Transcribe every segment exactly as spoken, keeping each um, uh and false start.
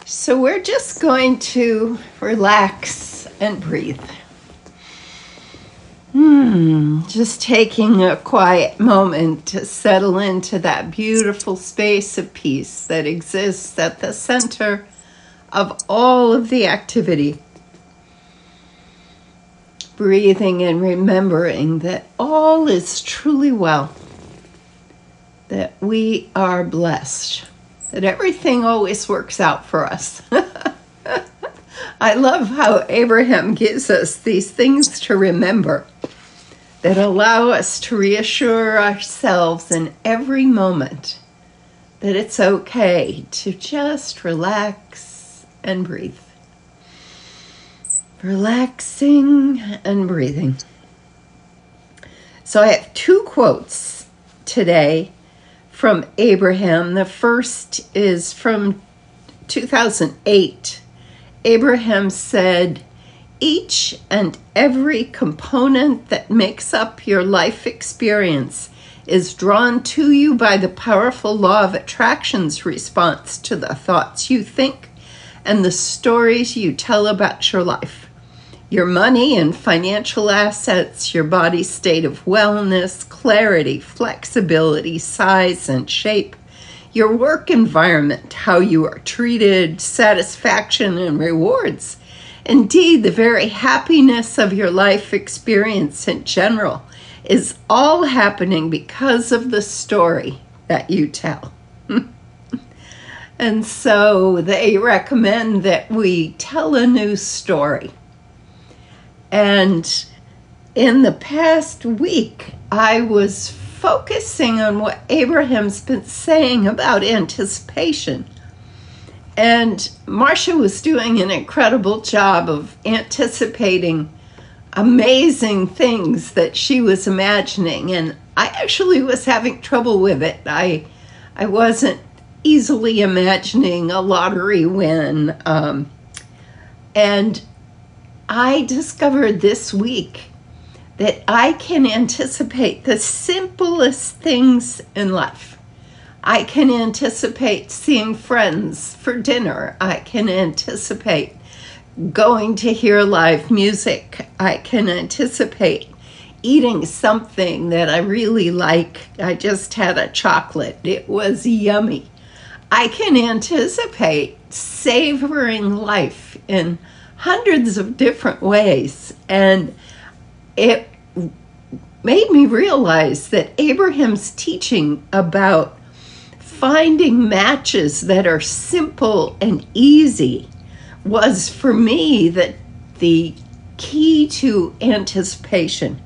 So we're just going to relax and breathe. Hmm, just taking a quiet moment to settle into that beautiful space of peace that exists at the center of all of the activity. Breathing and remembering that all is truly well, that we are blessed, that everything always works out for us. I love how Abraham gives us these things to remember that allow us to reassure ourselves in every moment that it's okay to just relax and breathe. Relaxing and breathing. So I have two quotes today from Abraham. The first is from two thousand eight. Abraham said, "Each and every component that makes up your life experience is drawn to you by the powerful law of attraction's response to the thoughts you think and the stories you tell about your life. Your money and financial assets, your body's state of wellness, clarity, flexibility, size, and shape, your work environment, how you are treated, satisfaction and rewards. Indeed, the very happiness of your life experience in general is all happening because of the story that you tell." And so they recommend that we tell a new story. And in the past week, I was focusing on what Abraham's been saying about anticipation. And Marcia was doing an incredible job of anticipating amazing things that she was imagining. And I actually was having trouble with it. I, I wasn't easily imagining a lottery win. Um, and I discovered this week that I can anticipate the simplest things in life. I can anticipate seeing friends for dinner. I can anticipate going to hear live music. I can anticipate eating something that I really like. I just had a chocolate. It was yummy. I can anticipate savoring life in hundreds of different ways. And it made me realize that Abraham's teaching about finding matches that are simple and easy was, for me, the, the key to anticipation.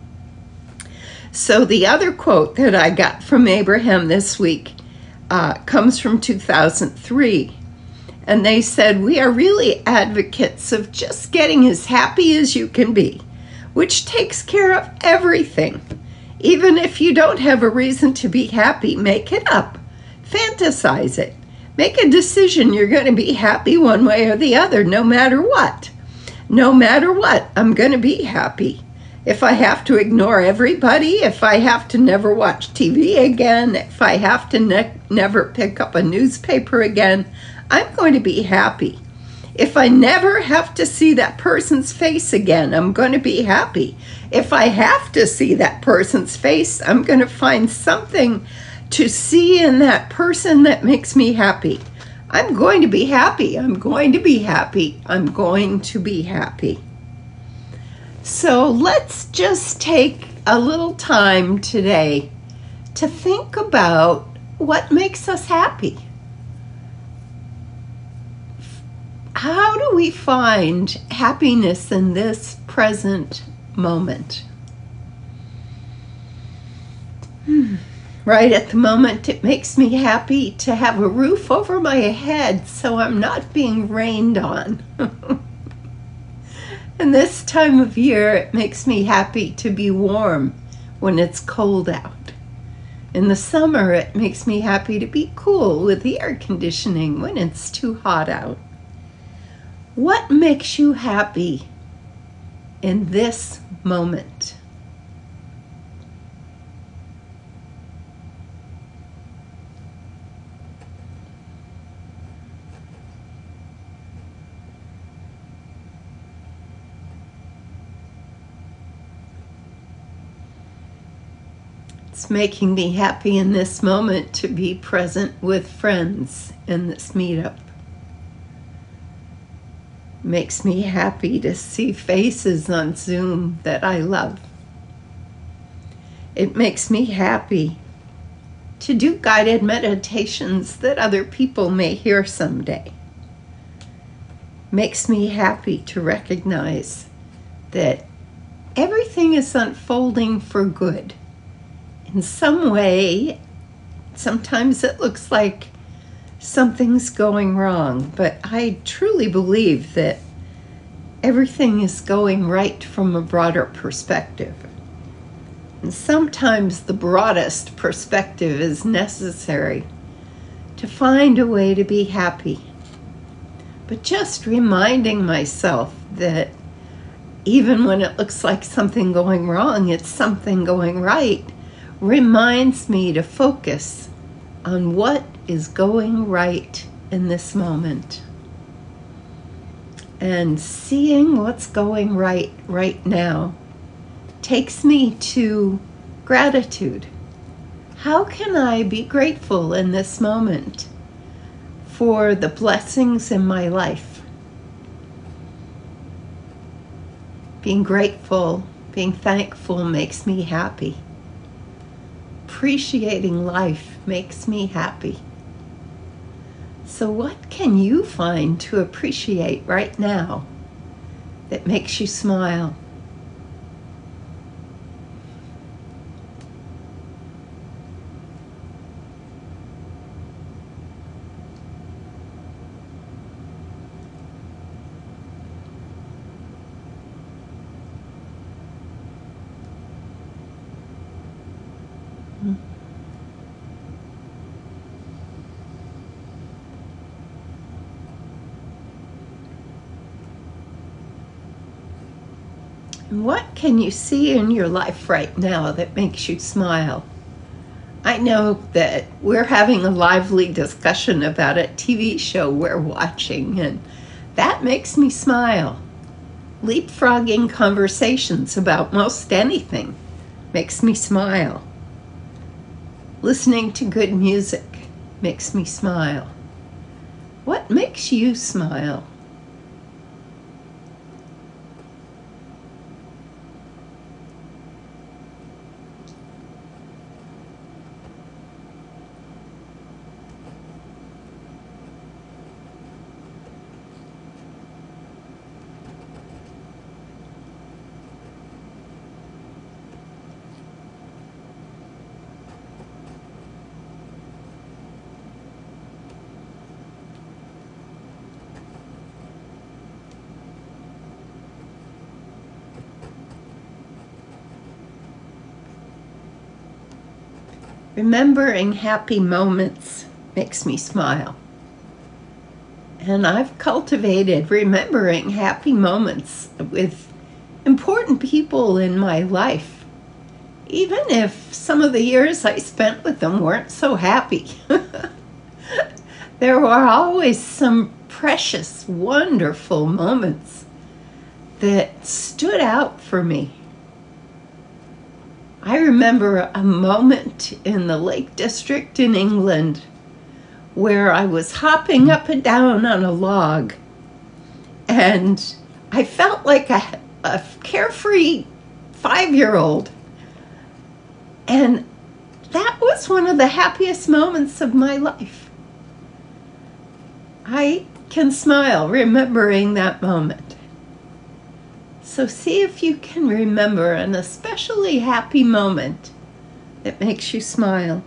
So the other quote that I got from Abraham this week uh, comes from two thousand three. And they said, "We are really advocates of just getting as happy as you can be, which takes care of everything. Even if you don't have a reason to be happy, make it up. Fantasize it. Make a decision you're going to be happy one way or the other, no matter what. No matter what, I'm going to be happy. If I have to ignore everybody, if I have to never watch T V again, if I have to ne- never pick up a newspaper again, I'm going to be happy. If I never have to see that person's face again, I'm going to be happy. If I have to see that person's face, I'm going to find something to see in that person that makes me happy. I'm going to be happy. I'm going to be happy. I'm going to be happy." So let's just take a little time today to think about what makes us happy. How do we find happiness in this present moment? Hmm. Right at the moment, it makes me happy to have a roof over my head so I'm not being rained on. And this time of year, it makes me happy to be warm when it's cold out. In the summer, it makes me happy to be cool with the air conditioning when it's too hot out. What makes you happy in this moment? It's making me happy in this moment to be present with friends in this meetup. Makes me happy to see faces on Zoom that I love. It makes me happy to do guided meditations that other people may hear someday. Makes me happy to recognize that everything is unfolding for good. In some way, sometimes it looks like something's going wrong, but I truly believe that everything is going right from a broader perspective. And sometimes the broadest perspective is necessary to find a way to be happy. But just reminding myself that even when it looks like something going wrong, it's something going right, reminds me to focus on what is going right in this moment. And seeing what's going right right now takes me to gratitude. How can I be grateful in this moment for the blessings in my life? Being grateful, being thankful makes me happy. Appreciating life makes me happy. So what can you find to appreciate right now that makes you smile? What can you see in your life right now that makes you smile? I know that we're having a lively discussion about a T V show we're watching, and that makes me smile. Leapfrogging conversations about most anything makes me smile. Listening to good music makes me smile. What makes you smile? Remembering happy moments makes me smile. And I've cultivated remembering happy moments with important people in my life, even if some of the years I spent with them weren't so happy. There were always some precious, wonderful moments that stood out for me. I remember a moment in the Lake District in England where I was hopping up and down on a log, and I felt like a, a carefree five-year-old. And that was one of the happiest moments of my life. I can smile remembering that moment. So see if you can remember an especially happy moment that makes you smile.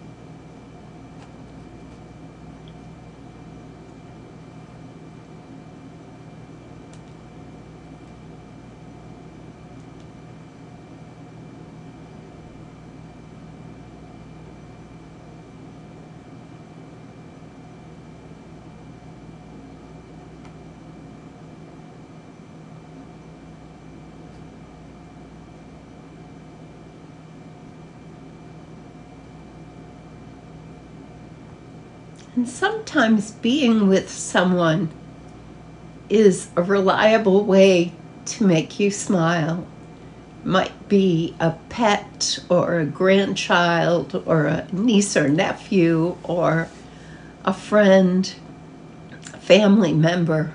And sometimes being with someone is a reliable way to make you smile. Might be a pet or a grandchild or a niece or nephew or a friend, a family member.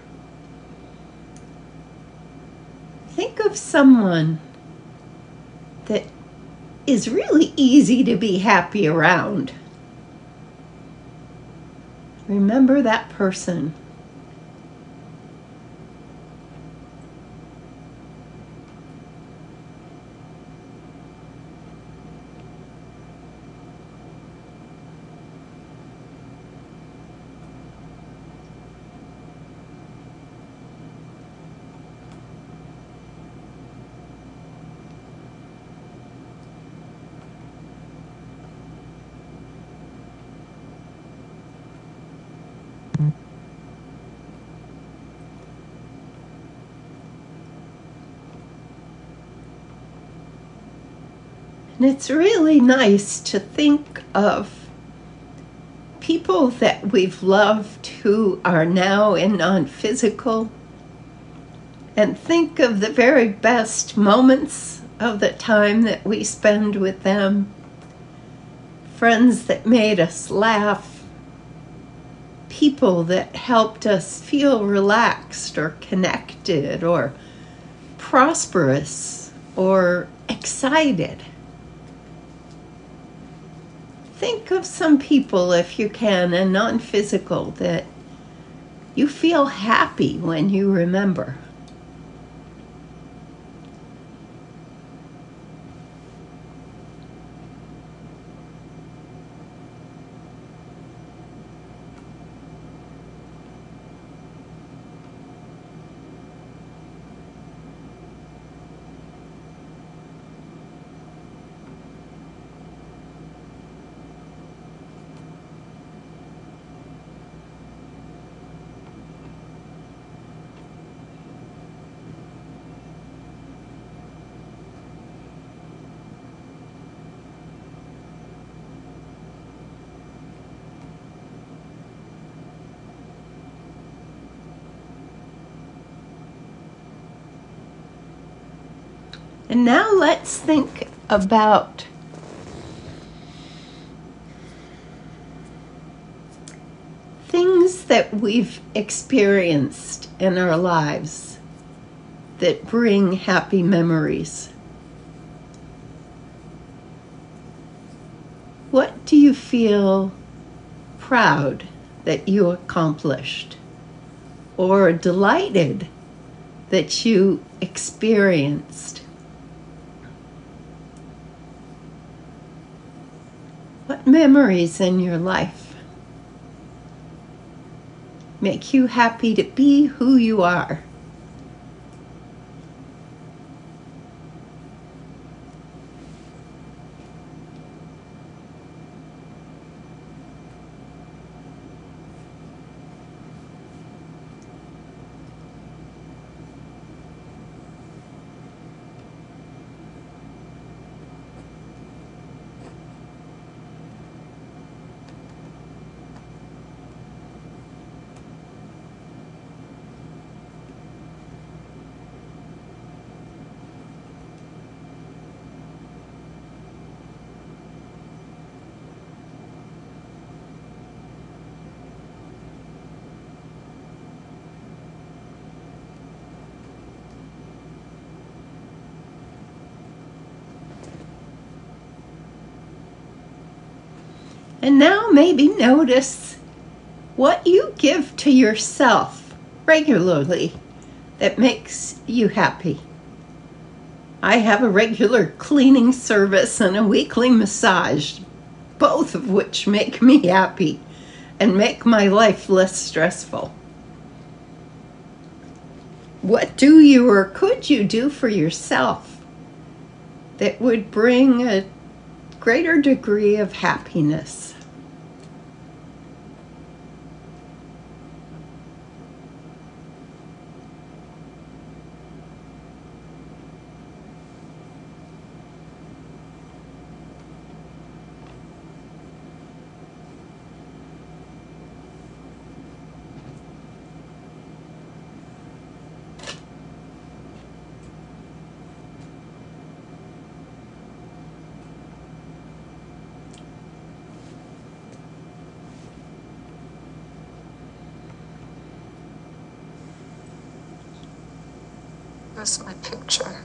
Think of someone that is really easy to be happy around. Remember that person. And it's really nice to think of people that we've loved who are now in non-physical, and think of the very best moments of the time that we spend with them, friends that made us laugh, people that helped us feel relaxed or connected or prosperous or excited. Think of some people, if you can, and non-physical, that you feel happy when you remember. And now let's think about things that we've experienced in our lives that bring happy memories. What do you feel proud that you accomplished, or delighted that you experienced? What memories in your life make you happy to be who you are? And now maybe notice what you give to yourself regularly that makes you happy. I have a regular cleaning service and a weekly massage, both of which make me happy and make my life less stressful. What do you or could you do for yourself that would bring a greater degree of happiness? Where's my picture?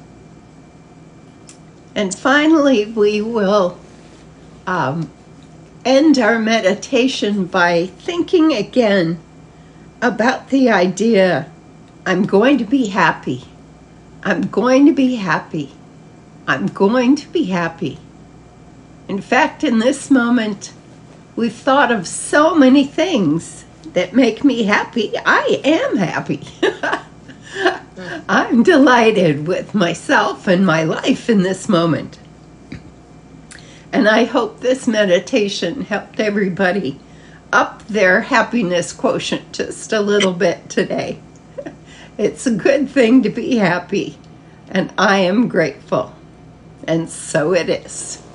And finally, we will um, end our meditation by thinking again about the idea, I'm going to be happy. I'm going to be happy. I'm going to be happy. In fact, in this moment, we've thought of so many things that make me happy. I am happy. I'm delighted with myself and my life in this moment. And I hope this meditation helped everybody up their happiness quotient just a little bit today. It's a good thing to be happy, and I am grateful. And so it is.